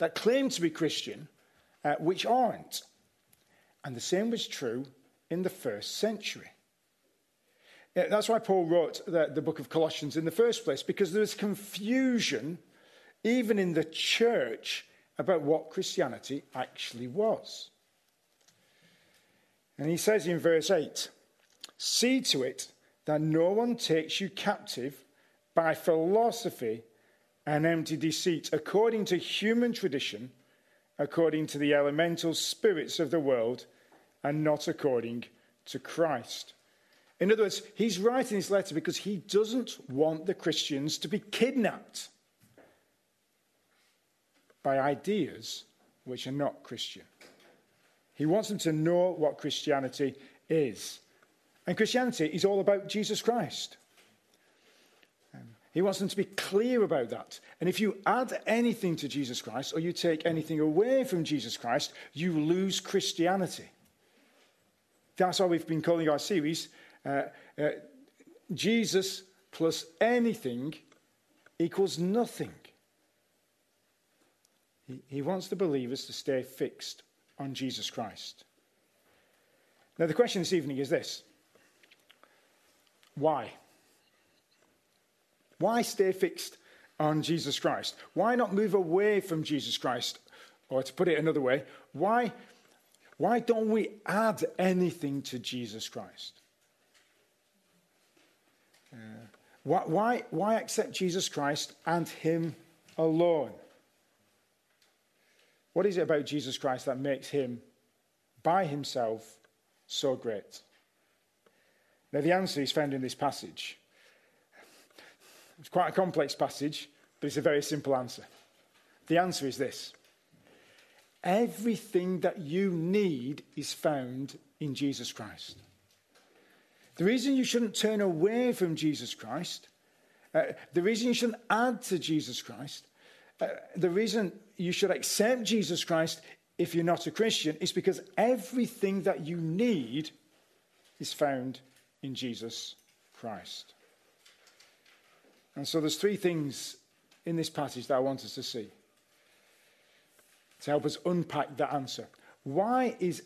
that claim to be Christian, which aren't. And the same was true in the first century. That's why Paul wrote the book of Colossians in the first place, because there was confusion, even in the church, about what Christianity actually was. And he says in verse 8, "See to it that no one takes you captive by philosophy and empty deceit, according to human tradition, according to the elemental spirits of the world, and not according to Christ." In other words, he's writing this letter because he doesn't want the Christians to be kidnapped by ideas which are not Christian. He wants them to know what Christianity is. And Christianity is all about Jesus Christ. He wants them to be clear about that. And if you add anything to Jesus Christ, or you take anything away from Jesus Christ, you lose Christianity. That's why we've been calling our series, Jesus plus anything equals nothing. He wants the believers to stay fixed on Jesus Christ. Now, the question this evening is this: why? Why stay fixed on Jesus Christ? Why not move away from Jesus Christ? Or to put it another way, why don't we add anything to Jesus Christ? Why accept Jesus Christ and him alone? What is it about Jesus Christ that makes him, by himself, so great? Now, the answer is found in this passage. It's quite a complex passage, but it's a very simple answer. The answer is this: everything that you need is found in Jesus Christ. The reason you shouldn't turn away from Jesus Christ, the reason you shouldn't add to Jesus Christ, the reason you should accept Jesus Christ if you're not a Christian is because everything that you need is found in Jesus Christ. And so there's three things in this passage that I want us to see to help us unpack that answer. Why does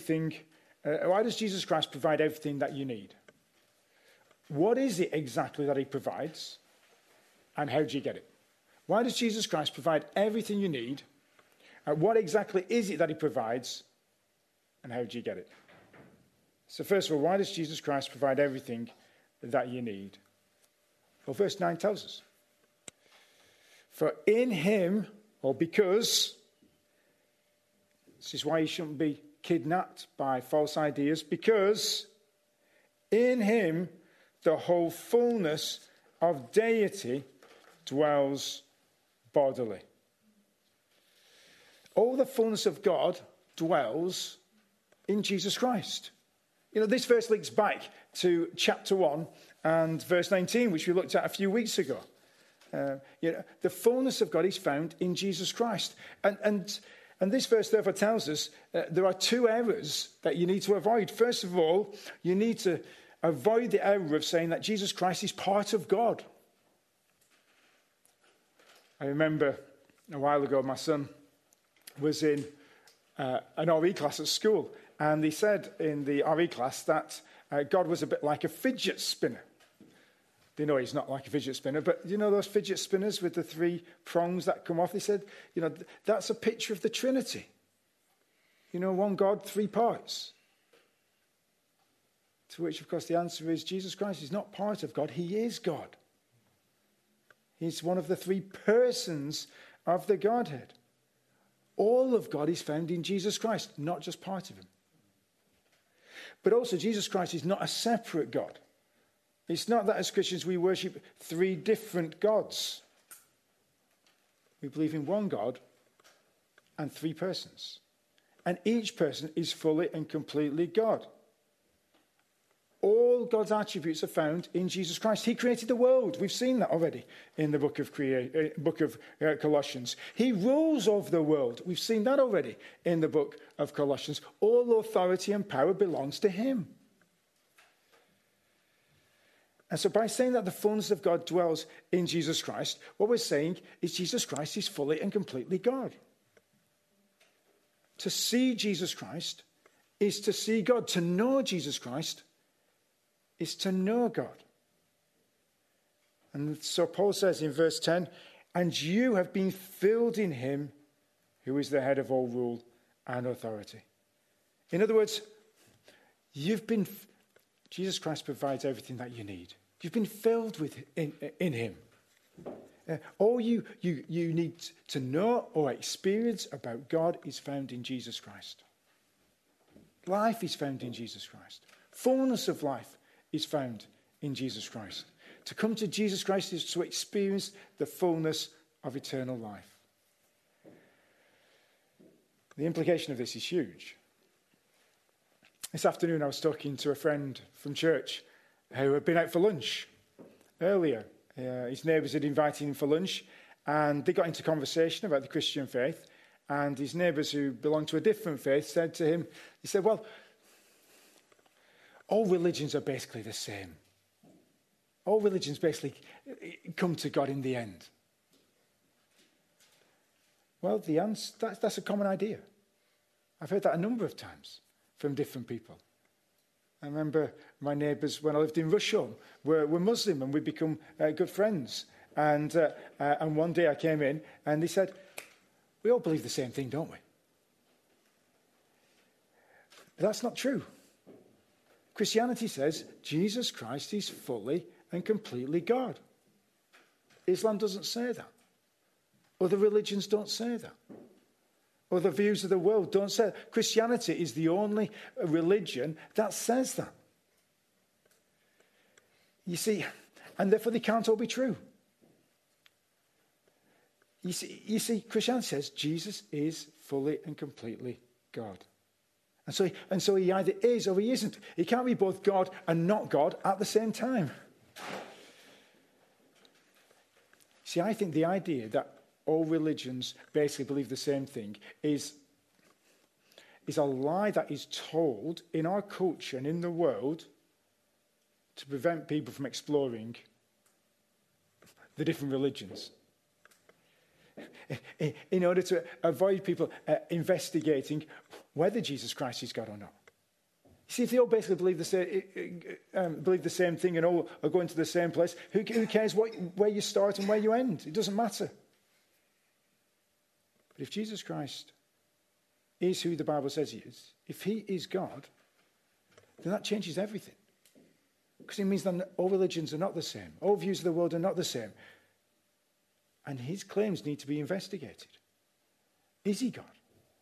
Jesus Christ provide everything that you need? What is it exactly that he provides? And how do you get it? Why does Jesus Christ provide everything you need? What exactly is it that he provides? And how do you get it? So first of all, why does Jesus Christ provide everything that you need? Well, verse 9 tells us. For in him, or because, this is why you shouldn't be kidnapped by false ideas, because in him the whole fullness of deity dwells bodily. All the fullness of God dwells in Jesus Christ. You know, this verse links back to chapter 1 and verse 19, which we looked at a few weeks ago. The fullness of God is found in Jesus Christ. And this verse therefore tells us there are two errors that you need to avoid. First of all, you need to avoid the error of saying that Jesus Christ is part of God. I remember a while ago my son was in an RE class at school, and he said in the RE class that God was a bit like a fidget spinner. They know he's not like a fidget spinner, but you know those fidget spinners with the three prongs that come off? They said, you know, that's a picture of the Trinity. You know, one God, three parts. To which, of course, the answer is Jesus Christ is not part of God. He is God. He's one of the three persons of the Godhead. All of God is found in Jesus Christ, not just part of him. But also, Jesus Christ is not a separate God. It's not that as Christians we worship three different gods. We believe in one God and three persons. And each person is fully and completely God. All God's attributes are found in Jesus Christ. He created the world. We've seen that already in the book of Colossians. He rules over the world. We've seen that already in the book of Colossians. All authority and power belongs to him. And so by saying that the fullness of God dwells in Jesus Christ, what we're saying is Jesus Christ is fully and completely God. To see Jesus Christ is to see God. To know Jesus Christ is to know God. And so Paul says in verse 10, and you have been filled in him who is the head of all rule and authority. In other words, Jesus Christ provides everything that you need. You've been filled in him. All you need to know or experience about God is found in Jesus Christ. Life is found in Jesus Christ. Fullness of life is found in Jesus Christ. To come to Jesus Christ is to experience the fullness of eternal life. The implication of this is huge. This afternoon I was talking to a friend from church who had been out for lunch earlier. His neighbours had invited him for lunch, and they got into conversation about the Christian faith. And his neighbours who belonged to a different faith said to him, he said, well, all religions are basically the same. All religions basically come to God in the end. Well, the answer, that's a common idea. I've heard that a number of times from different people. I remember my neighbours when I lived in Rusholme were Muslim, and we'd become good friends. And one day I came in and they said, we all believe the same thing, don't we? But that's not true. Christianity says Jesus Christ is fully and completely God. Islam doesn't say that. Other religions don't say that. Other views of the world don't say that. Christianity is the only religion that says that. You see, and therefore they can't all be true. You see, Christianity says Jesus is fully and completely God. And so he either is or he isn't. He can't be both God and not God at the same time. See, I think the idea that all religions basically believe the same thing is a lie that is told in our culture and in the world to prevent people from exploring the different religions. In order to avoid people investigating whether Jesus Christ is God or not. See, if they all basically believe the same thing and all are going to the same place, who cares where you start and where you end? It doesn't matter. But if Jesus Christ is who the Bible says he is, if he is God, then that changes everything. Because it means that all religions are not the same. All views of the world are not the same. And his claims need to be investigated. Is he God?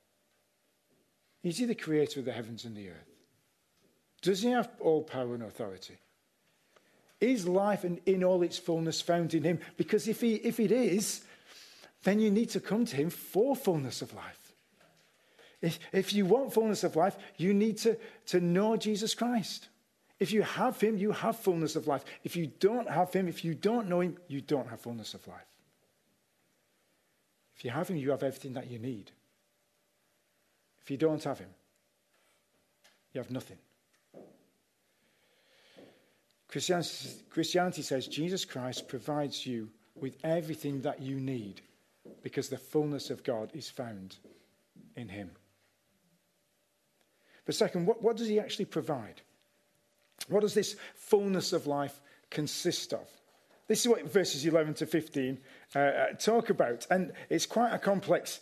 Is he the creator of the heavens and the earth? Does he have all power and authority? Is life in all its fullness found in him? Because if it is, then you need to come to him for fullness of life. If you want fullness of life, you need to know Jesus Christ. If you have him, you have fullness of life. If you don't have him, if you don't know him, you don't have fullness of life. If you have him, you have everything that you need. If you don't have him, you have nothing. Christianity says Jesus Christ provides you with everything that you need because the fullness of God is found in him. But second, what does he actually provide? What does this fullness of life consist of? This is what verses 11 to 15 talk about. And it's quite a complex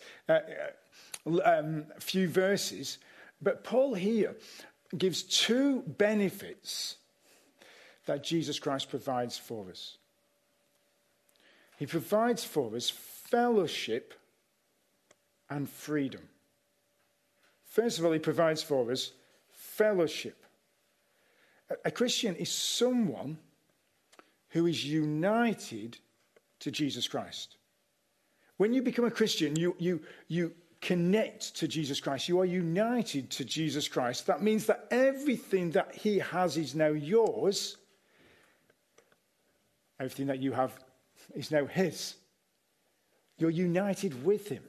few verses. But Paul here gives two benefits that Jesus Christ provides for us. He provides for us fellowship and freedom. First of all, he provides for us fellowship. A Christian is someone who is united to Jesus Christ. When you become a Christian, you connect to Jesus Christ. You are united to Jesus Christ. That means that everything that he has is now yours. Everything that you have is now his. You're united with him.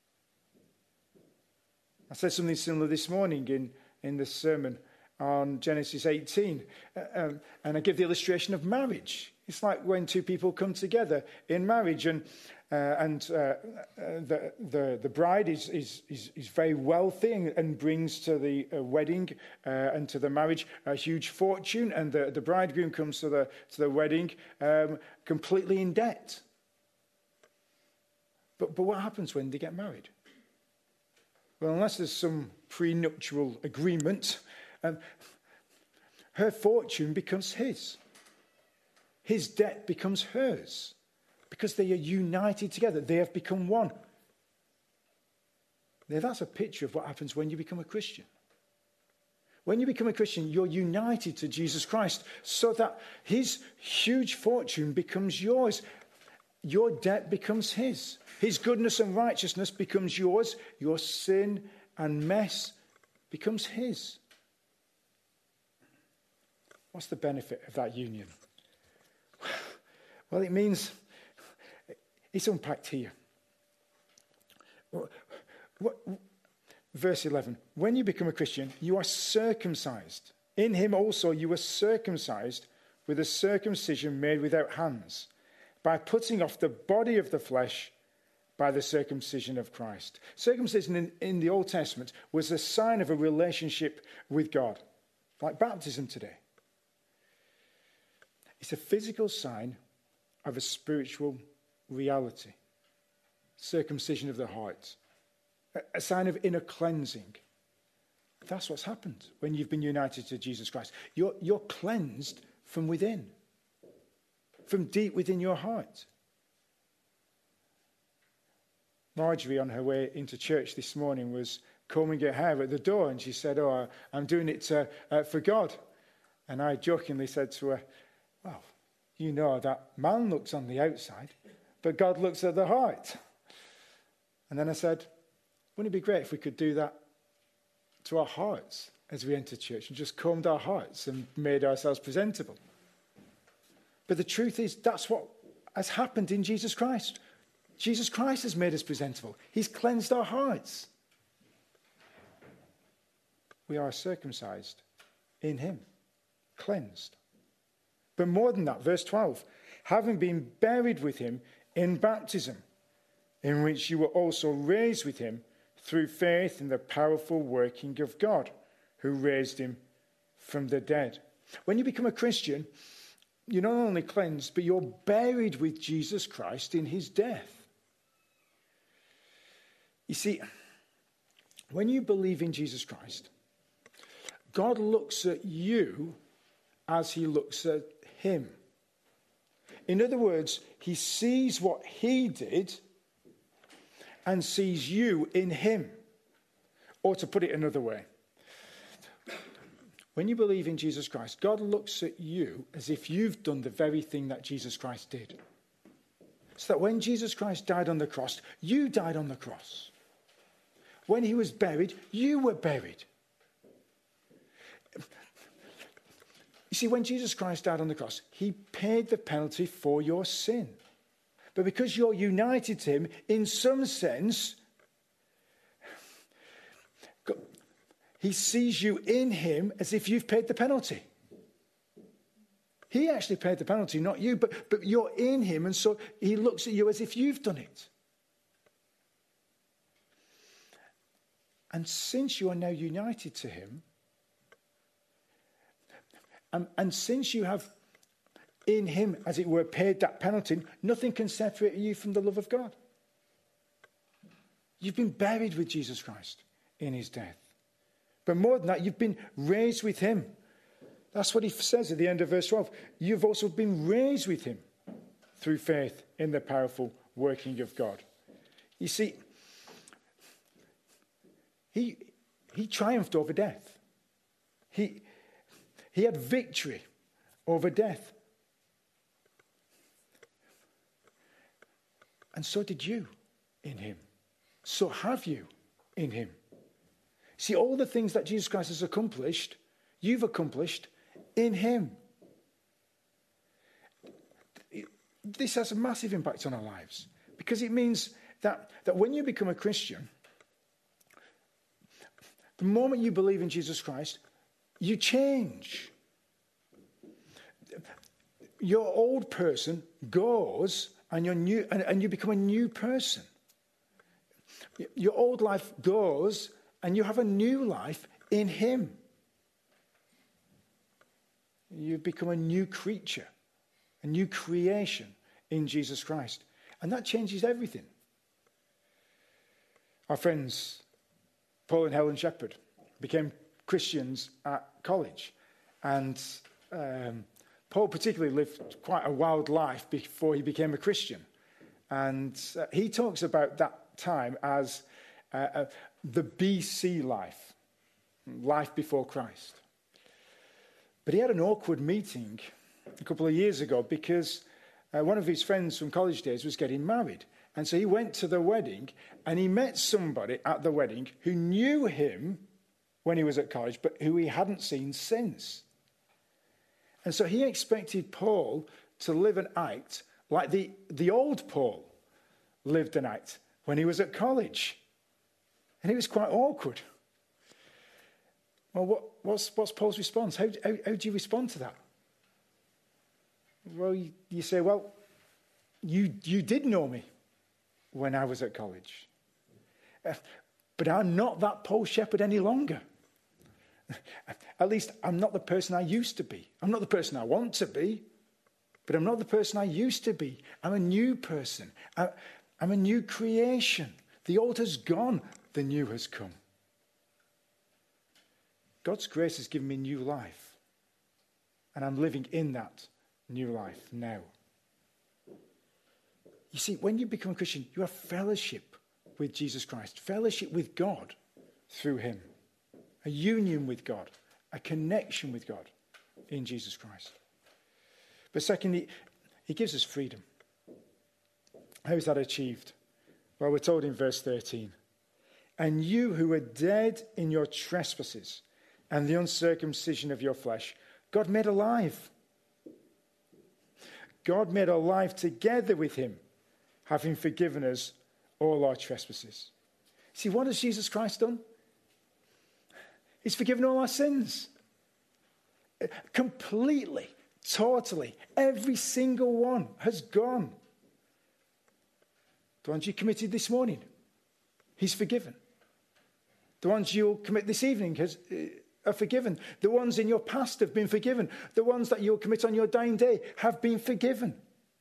I said something similar this morning in the sermon on Genesis 18. And I give the illustration of marriage. It's like when two people come together in marriage. And the bride is very wealthy and brings to the wedding and to the marriage a huge fortune, and the bridegroom comes to the wedding completely in debt. But what happens when they get married? Well, unless there's some prenuptial agreement, her fortune becomes his. His debt becomes hers. Because they are united together. They have become one. Now, that's a picture of what happens when you become a Christian. When you become a Christian, you're united to Jesus Christ so that his huge fortune becomes yours. Your debt becomes his. His goodness and righteousness becomes yours. Your sin and mess becomes his. What's the benefit of that union? Well, it means... it's unpacked here. Verse 11. When you become a Christian, you are circumcised. In him also you were circumcised with a circumcision made without hands, by putting off the body of the flesh by the circumcision of Christ. Circumcision in the Old Testament was a sign of a relationship with God, like baptism today. It's a physical sign of a spiritual reality. Circumcision of the heart. A sign of inner cleansing. That's what's happened when you've been united to Jesus Christ. You're cleansed from within. From deep within your heart. Marjorie, on her way into church this morning, was combing her hair at the door, and she said, "Oh, I'm doing it for God." And I jokingly said to her, "Well, you know that man looks on the outside, but God looks at the heart." And then I said, wouldn't it be great if we could do that to our hearts as we enter church and just combed our hearts and made ourselves presentable? But the truth is, that's what has happened in Jesus Christ. Jesus Christ has made us presentable. He's cleansed our hearts. We are circumcised in him, cleansed. But more than that, verse 12, having been buried with him in baptism, in which you were also raised with him through faith in the powerful working of God, who raised him from the dead. When you become a Christian, you're not only cleansed, but you're buried with Jesus Christ in his death. You see, when you believe in Jesus Christ, God looks at you as he looks at him. In other words, he sees what he did and sees you in him. Or to put it another way, when you believe in Jesus Christ, God looks at you as if you've done the very thing that Jesus Christ did. So that when Jesus Christ died on the cross, you died on the cross. When he was buried, you were buried. You see, when Jesus Christ died on the cross, he paid the penalty for your sin. But because you're united to him, in some sense, he sees you in him as if you've paid the penalty. He actually paid the penalty, not you, but you're in him, and so he looks at you as if you've done it. And since you are now united to him, and since you have in him, as it were, paid that penalty, nothing can separate you from the love of God. You've been buried with Jesus Christ in his death. But more than that, you've been raised with him. That's what he says at the end of verse 12. You've also been raised with him through faith in the powerful working of God. You see, he triumphed over death. He had victory over death. And so did you in him. So have you in him. See, all the things that Jesus Christ has accomplished, you've accomplished in him. This has a massive impact on our lives, because it means that when you become a Christian, the moment you believe in Jesus Christ, you change. Your old person goes and you're new, and you become a new person. Your old life goes, and you have a new life in him. You become a new creature, a new creation in Jesus Christ. And that changes everything. Our friends, Paul and Helen Shepherd, became Christians at college. And Paul particularly lived quite a wild life before he became a Christian. And he talks about that time as the BC life, life before Christ. But he had an awkward meeting a couple of years ago because one of his friends from college days was getting married. And so he went to the wedding and he met somebody at the wedding who knew him when he was at college, but who he hadn't seen since. And so he expected Paul to live and act like the old Paul lived and act when he was at college. And it was quite awkward. Well, what's Paul's response? How do you respond to that? Well, you say, well, you did know me when I was at college. But I'm not that Paul Shepherd any longer. At least I'm not the person I used to be. I'm not the person I want to be, but I'm not the person I used to be. I'm a new person. I'm a new creation. The old has gone, the new has come. God's grace has given me new life, and I'm living in that new life now. You see, when you become a Christian, you have fellowship with Jesus Christ, fellowship with God through him, a union with God, a connection with God in Jesus Christ. But secondly, he gives us freedom. How is that achieved? Well, we're told in verse 13, and you who were dead in your trespasses and the uncircumcision of your flesh, God made alive. God made alive together with him, having forgiven us all our trespasses. See, what has Jesus Christ done? He's forgiven all our sins. Completely, totally, every single one has gone. The ones you committed this morning, he's forgiven. The ones you'll commit this evening are forgiven. The ones in your past have been forgiven. The ones that you'll commit on your dying day have been forgiven.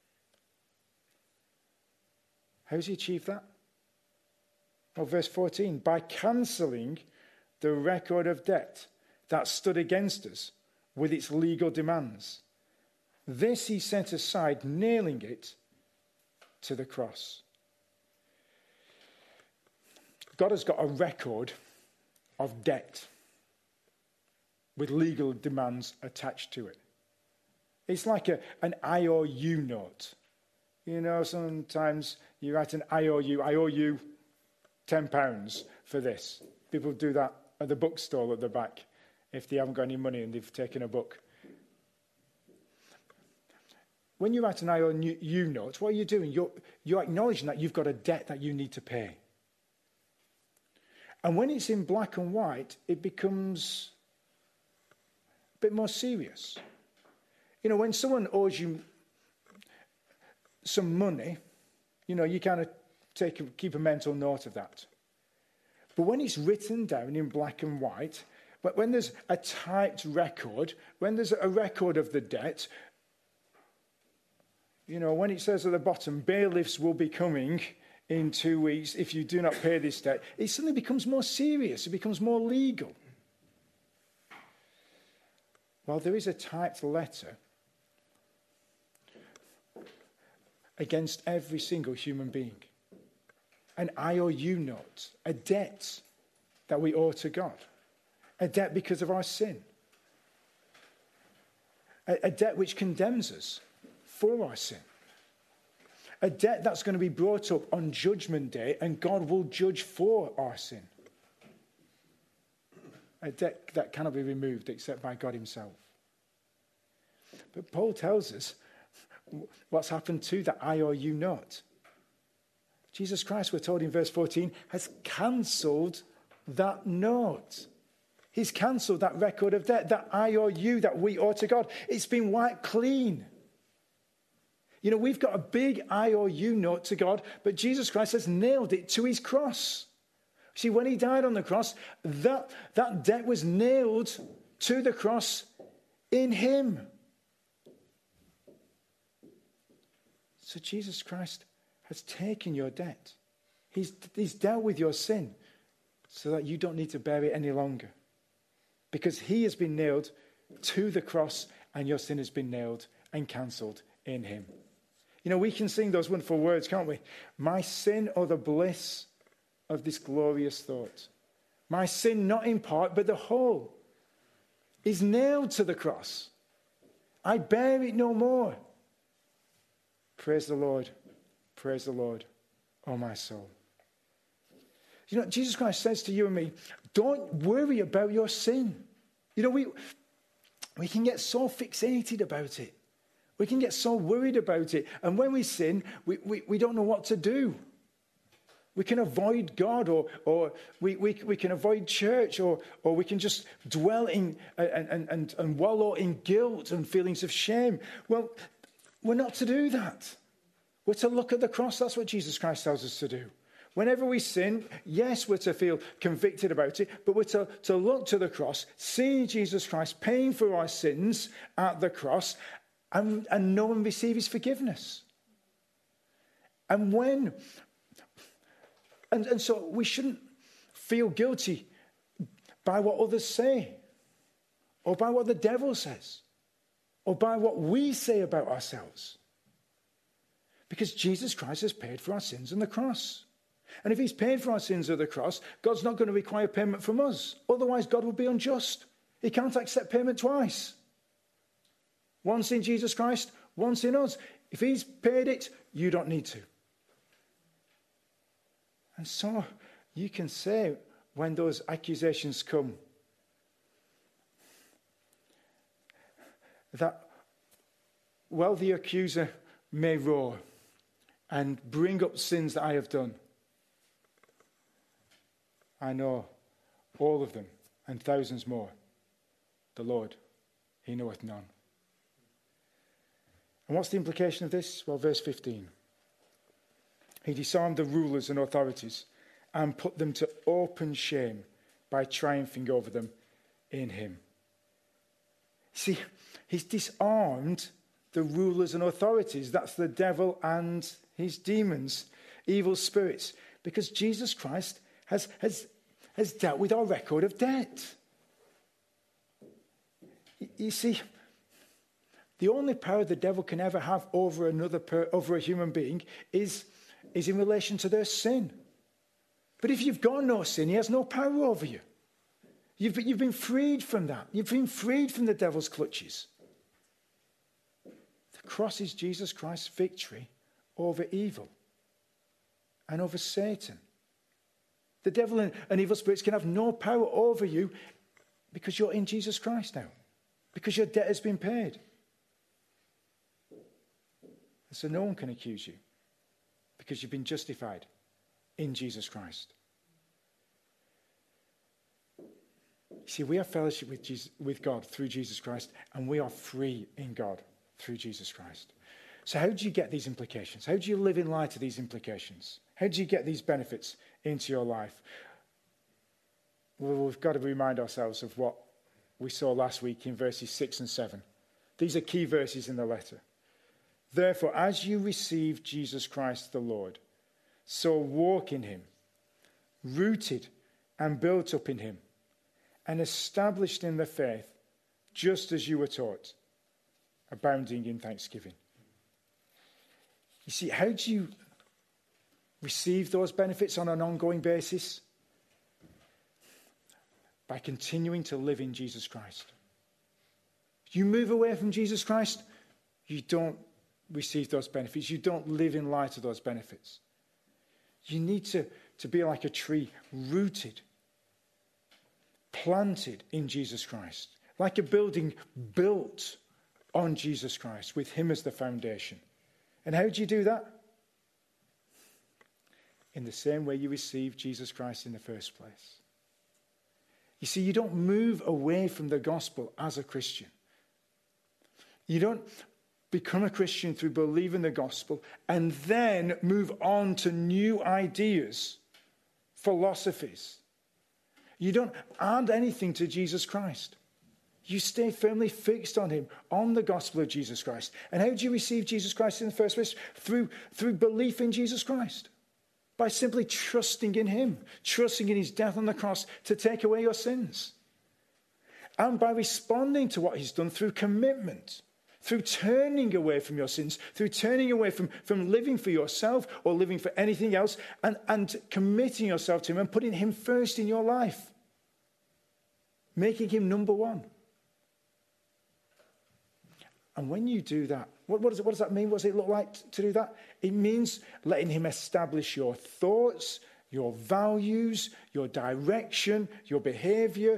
How does he achieve that? Well, verse 14, by cancelling the record of debt that stood against us with its legal demands. This he set aside, nailing it to the cross. God has got a record of debt with legal demands attached to it. It's like an IOU note. You know, sometimes you write an IOU. I owe you £10 for this. People do that at the bookstall at the back if they haven't got any money and they've taken a book. When you write an IOU note, what are you doing? You're acknowledging that you've got a debt that you need to pay. And when it's in black and white, it becomes a bit more serious. You know, when someone owes you some money, you know, you kind of keep a mental note of that. But when it's written down in black and white, but when there's a typed record, when there's a record of the debt, you know, when it says at the bottom, bailiffs will be coming in 2 weeks if you do not pay this debt, it suddenly becomes more serious. It becomes more legal. Well, there is a typed letter against every single human being. An IOU note, a debt that we owe to God. A debt because of our sin. A debt which condemns us for our sin. A debt that's going to be brought up on Judgment Day and God will judge for our sin. A debt that cannot be removed except by God himself. But Paul tells us what's happened to that IOU note. Jesus Christ, we're told in verse 14, has cancelled that note. He's cancelled that record of debt, that IOU that we owe to God. It's been wiped clean. You know, we've got a big IOU note to God, but Jesus Christ has nailed it to his cross. See, when he died on the cross, that debt was nailed to the cross in him. So Jesus Christ has taken your debt. He's dealt with your sin so that you don't need to bear it any longer. Because he has been nailed to the cross and your sin has been nailed and cancelled in him. You know, we can sing those wonderful words, can't we? My sin, or the bliss of this glorious thought. My sin, not in part, but the whole, is nailed to the cross. I bear it no more. Praise the Lord. Praise the Lord, oh my soul. You know, Jesus Christ says to you and me, don't worry about your sin. You know, we can get so fixated about it. We can get so worried about it. And when we sin, we don't know what to do. We can avoid God, or we can avoid church, or we can just dwell in and wallow in guilt and feelings of shame. Well, we're not to do that. We're to look at the cross. That's what Jesus Christ tells us to do. Whenever we sin, yes, we're to feel convicted about it, but we're to look to the cross, see Jesus Christ paying for our sins at the cross, and know and receive his forgiveness. And so we shouldn't feel guilty by what others say, or by what the devil says, or by what we say about ourselves. Because Jesus Christ has paid for our sins on the cross. And if he's paid for our sins at the cross, God's not going to require payment from us. Otherwise, God would be unjust. He can't accept payment twice. Once in Jesus Christ, once in us. If he's paid it, you don't need to. And so you can say, when those accusations come, that, well, the accuser may roar and bring up sins that I have done. I know all of them and thousands more. The Lord, he knoweth none. And what's the implication of this? Well, verse 15. He disarmed the rulers and authorities and put them to open shame by triumphing over them in him. See, he's disarmed the rulers and authorities. That's the devil and his demons, evil spirits, because Jesus Christ has dealt with our record of debt. You see, the only power the devil can ever have over over a human being is in relation to their sin. But if you've got no sin, he has no power over you. You've been freed from that. You've been freed from the devil's clutches. The cross is Jesus Christ's victory over evil and over Satan. The devil and evil spirits can have no power over you because you're in Jesus Christ now, because your debt has been paid. And so no one can accuse you because you've been justified in Jesus Christ. You see, we have fellowship with God through Jesus Christ, and we are free in God through Jesus Christ. So how do you get these implications? How do you live in light of these implications? How do you get these benefits into your life? Well, we've got to remind ourselves of what we saw last week in verses 6 and 7. These are key verses in the letter. Therefore, as you receive Jesus Christ the Lord, so walk in him, rooted and built up in him, and established in the faith, just as you were taught, abounding in thanksgiving. You see, how do you receive those benefits on an ongoing basis? By continuing to live in Jesus Christ. If you move away from Jesus Christ, you don't receive those benefits. You don't live in light of those benefits. You need to be like a tree rooted, planted in Jesus Christ, like a building built on Jesus Christ with him as the foundation. And how do you do that? In the same way you received Jesus Christ in the first place. You see, you don't move away from the gospel as a Christian. You don't become a Christian through believing the gospel, and then move on to new ideas, philosophies. You don't add anything to Jesus Christ. You stay firmly fixed on him, on the gospel of Jesus Christ. And how do you receive Jesus Christ in the first place? Through belief in Jesus Christ. By simply trusting in him, trusting in his death on the cross to take away your sins. And by responding to what he's done through commitment, through turning away from your sins, through turning away from living for yourself or living for anything else, and committing yourself to him and putting him first in your life. Making him number one. And when you do that, what does that mean? What does it look like to do that? It means letting him establish your thoughts, your values, your direction, your behavior,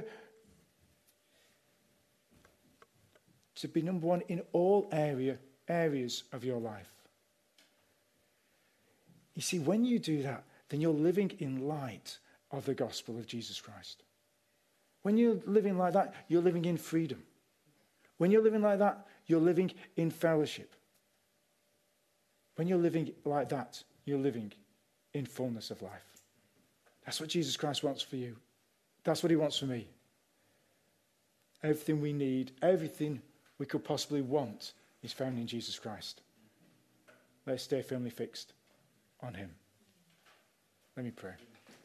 to be number one in all areas of your life. You see, when you do that, then you're living in light of the gospel of Jesus Christ. When you're living like that, you're living in freedom. When you're living like that, you're living in fellowship. When you're living like that, you're living in fullness of life. That's what Jesus Christ wants for you. That's what he wants for me. Everything we need, everything we could possibly want is found in Jesus Christ. Let's stay firmly fixed on him. Let me pray.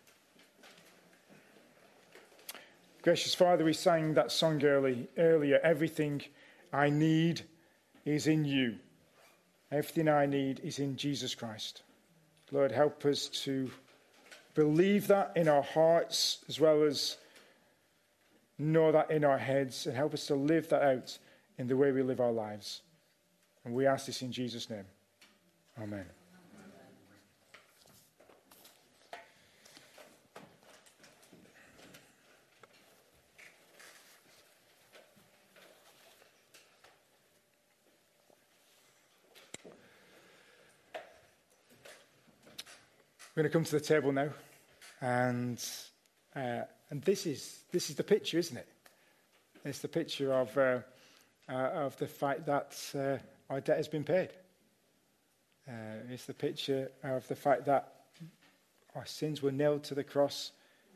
Gracious Father, we sang that song earlier. Everything I need is in you. Everything I need is in Jesus Christ. Lord, help us to believe that in our hearts as well as know that in our heads, and help us to live that out in the way we live our lives. And we ask this in Jesus' name. Amen. We're going to come to the table now, and this is the picture, isn't it? It's the picture of the fact that our debt has been paid. It's the picture of the fact that our sins were nailed to the cross,